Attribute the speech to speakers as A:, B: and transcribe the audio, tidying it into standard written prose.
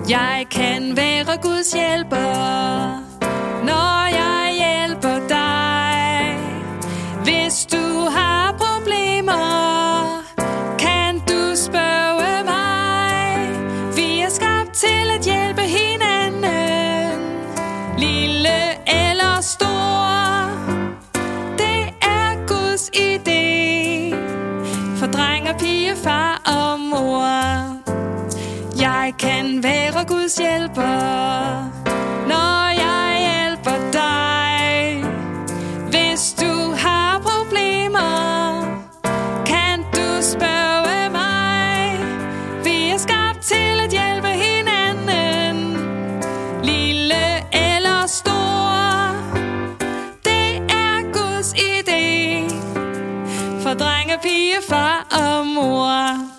A: Jeg kan være Guds hjælper, når jeg hjælper dig. Hvis du har problemer, kan du spørge mig. Vi er skabt til at hjælpe hinanden, lille eller stor. Det er Guds idé for dreng og pige, far og mor. Jeg kan være Guds hjælper, når jeg hjælper dig. Hvis du har problemer, kan du spørge mig. Vi er skabt til at hjælpe hinanden, lille eller stor. Det er Guds idé for dreng og pige, far og mor.